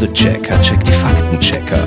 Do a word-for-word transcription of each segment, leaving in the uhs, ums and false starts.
The Checker checkt die Faktenchecker.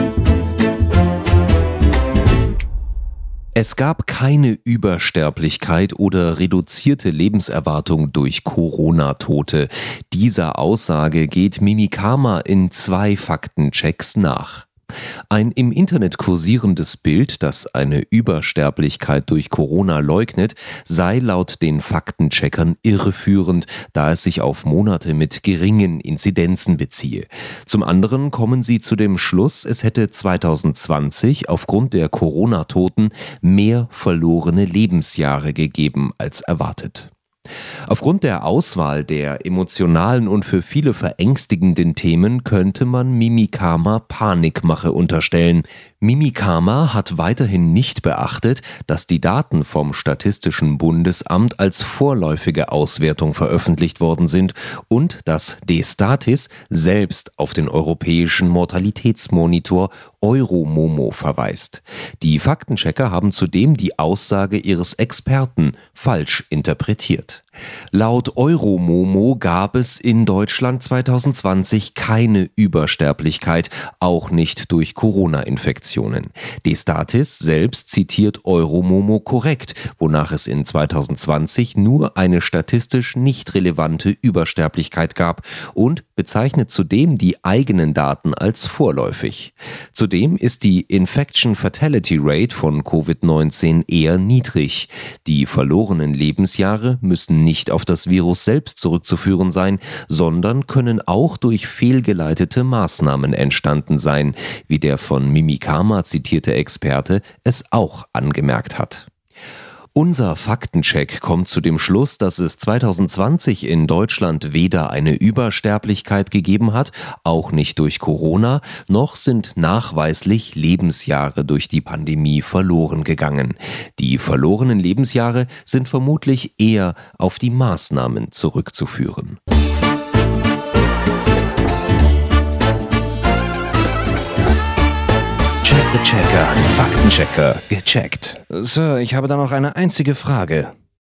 Es gab keine Übersterblichkeit oder reduzierte Lebenserwartung durch Corona-Tote. Dieser Aussage geht Mimikama in zwei Faktenchecks nach. Ein im Internet kursierendes Bild, das eine Übersterblichkeit durch Corona leugnet, sei laut den Faktencheckern irreführend, da es sich auf Monate mit geringen Inzidenzen beziehe. Zum anderen kommen sie zu dem Schluss, es hätte zwanzig zwanzig aufgrund der Corona-Toten mehr verlorene Lebensjahre gegeben als erwartet. Aufgrund der Auswahl der emotionalen und für viele verängstigenden Themen könnte man Mimikama Panikmache unterstellen. Mimikama hat weiterhin nicht beachtet, dass die Daten vom Statistischen Bundesamt als vorläufige Auswertung veröffentlicht worden sind und dass D-Statis selbst auf den europäischen Mortalitätsmonitor Euromomo verweist. Die Faktenchecker haben zudem die Aussage ihres Experten falsch interpretiert. Laut Euromomo gab es in Deutschland zwanzig zwanzig keine Übersterblichkeit, auch nicht durch Corona-Infektionen. D-Statis selbst zitiert Euromomo korrekt, wonach es in zwanzig zwanzig nur eine statistisch nicht relevante Übersterblichkeit gab und bezeichnet zudem die eigenen Daten als vorläufig. Zudem ist die Infection Fatality Rate von Covid neunzehn eher niedrig. Die verlorenen Lebensjahre müssen nicht auf das Virus selbst zurückzuführen sein, sondern können auch durch fehlgeleitete Maßnahmen entstanden sein, wie der von Mimikama zitierte Experte es auch angemerkt hat. Unser Faktencheck kommt zu dem Schluss, dass es zwanzig zwanzig in Deutschland weder eine Übersterblichkeit gegeben hat, auch nicht durch Corona, noch sind nachweislich Lebensjahre durch die Pandemie verloren gegangen. Die verlorenen Lebensjahre sind vermutlich eher auf die Maßnahmen zurückzuführen. Check the Checker, den Faktenchecker, gecheckt. Sir, ich habe da noch eine einzige Frage.